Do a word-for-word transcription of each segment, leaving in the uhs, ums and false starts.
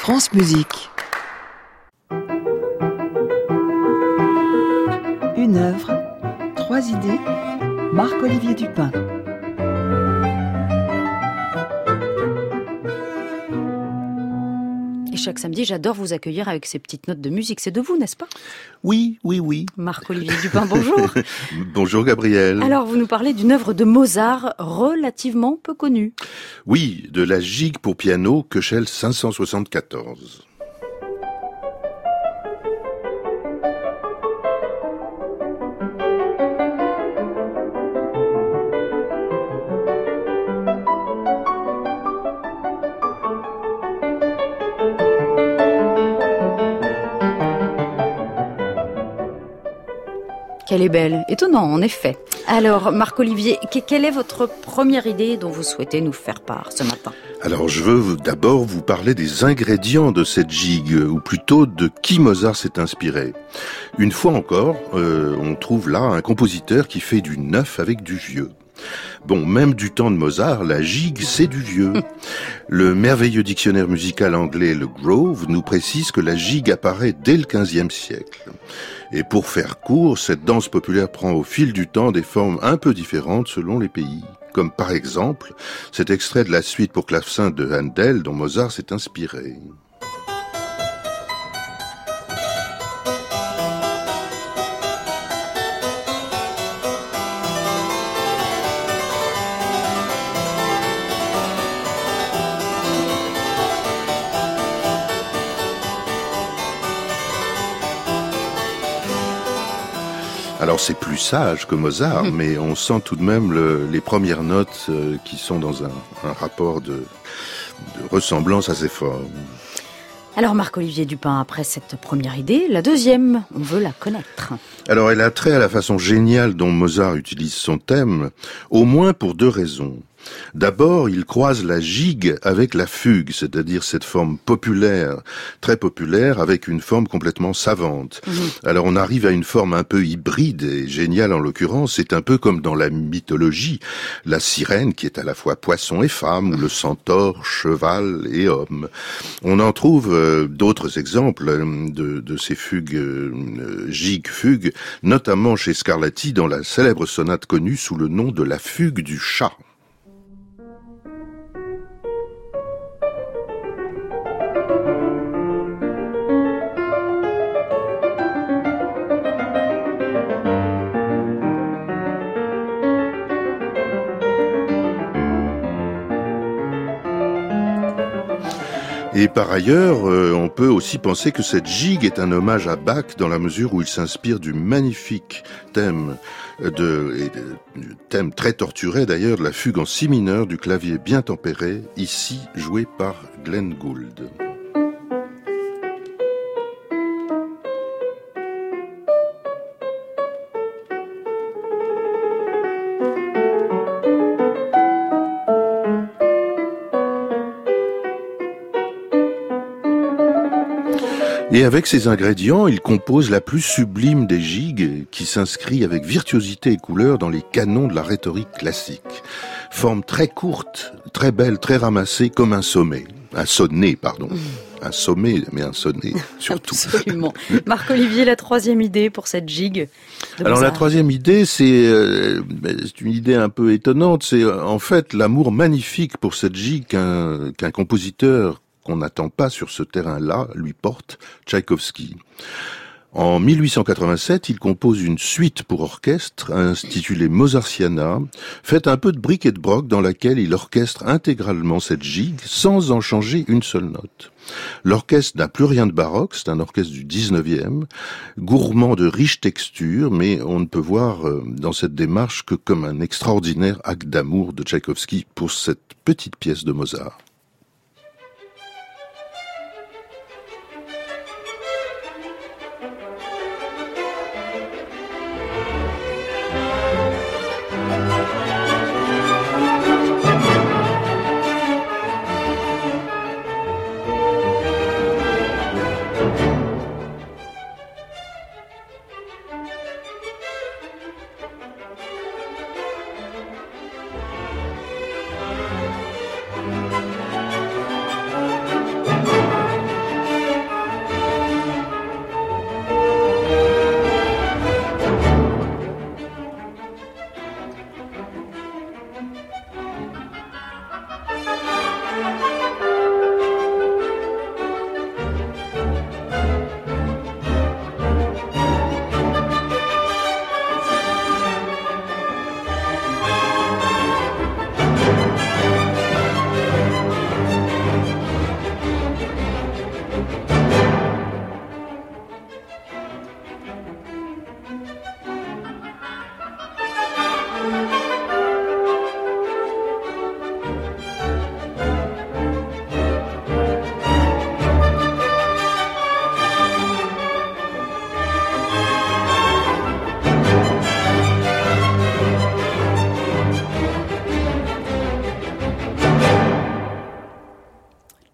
France Musique. Une œuvre, trois idées, Marc-Olivier Dupin. Et chaque samedi, j'adore vous accueillir avec ces petites notes de musique. C'est de vous, n'est-ce pas ? Oui, oui, oui. Marc-Olivier Dupin, bonjour. Bonjour Gabriel. Alors, vous nous parlez d'une œuvre de Mozart relativement peu connue. Oui, de la gigue pour piano Köchel cinq cent soixante-quatorze. Qu'elle est belle. Étonnant, en effet. Alors, Marc-Olivier, quelle est votre première idée dont vous souhaitez nous faire part ce matin ? Alors, je veux d'abord vous parler des ingrédients de cette gigue, ou plutôt de qui Mozart s'est inspiré. Une fois encore, euh, on trouve là un compositeur qui fait du neuf avec du vieux. Bon, même du temps de Mozart, la gigue, c'est du vieux. Le merveilleux dictionnaire musical anglais, le Grove, nous précise que la gigue apparaît dès le quinzième siècle. Et pour faire court, cette danse populaire prend au fil du temps des formes un peu différentes selon les pays. Comme par exemple, cet extrait de la suite pour clavecin de Handel dont Mozart s'est inspiré. Alors c'est plus sage que Mozart, mmh. mais on sent tout de même le, les premières notes euh, qui sont dans un, un rapport de, de ressemblance assez fort. Alors Marc-Olivier Dupin, après cette première idée, la deuxième, on veut la connaître. Alors elle a trait à la façon géniale dont Mozart utilise son thème, au moins pour deux raisons. D'abord, il croise la gigue avec la fugue, c'est-à-dire cette forme populaire, très populaire, avec une forme complètement savante. Mmh. Alors on arrive à une forme un peu hybride et géniale en l'occurrence, c'est un peu comme dans la mythologie, la sirène qui est à la fois poisson et femme, ou le centaure, cheval et homme. On en trouve euh, d'autres exemples de, de ces fugues, euh, gigue-fugues, notamment chez Scarlatti dans la célèbre sonate connue sous le nom de la fugue du chat. Et par ailleurs, euh, on peut aussi penser que cette gigue est un hommage à Bach dans la mesure où il s'inspire du magnifique thème, de, et de, du thème très torturé d'ailleurs, de la fugue en si mineur du clavier bien tempéré, ici joué par Glenn Gould. Et avec ces ingrédients, il compose la plus sublime des gigues qui s'inscrit avec virtuosité et couleur dans les canons de la rhétorique classique. Forme très courte, très belle, très ramassée, comme un sommet. Un sonnet, pardon. Un sommet, mais un sonnet, surtout. Absolument. Marc-Olivier, la troisième idée pour cette gigue de Alors Mozart. la troisième idée, c'est, euh, c'est une idée un peu étonnante. C'est en fait l'amour magnifique pour cette gigue qu'un, qu'un compositeur qu'on n'attend pas sur ce terrain-là, lui porte Tchaïkovski. En mille huit cent quatre-vingt-sept, il compose une suite pour orchestre intitulée Mozartiana, faite un peu de bric et de broc dans laquelle il orchestre intégralement cette gigue sans en changer une seule note. L'orchestre n'a plus rien de baroque, c'est un orchestre du dix-neuvième, gourmand de riches textures, mais on ne peut voir dans cette démarche que comme un extraordinaire acte d'amour de Tchaïkovski pour cette petite pièce de Mozart.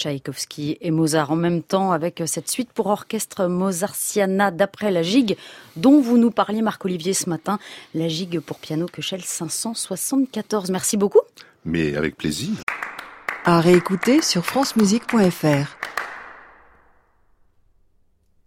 Tchaïkovski et Mozart en même temps avec cette suite pour orchestre Mozartiana d'après la gigue dont vous nous parliez, Marc-Olivier, ce matin, la gigue pour piano Köchel cinq cent soixante-quatorze. Merci beaucoup. Mais avec plaisir. À réécouter sur francemusique point f r.